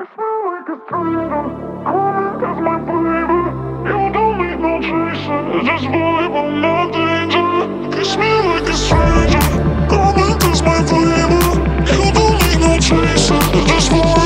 smell like a stranger. Calling is my flavor. You don't make no traces. Just vibe on my danger. You smell like a stranger. Calling is my flavor. You don't make no traces. Just vibe.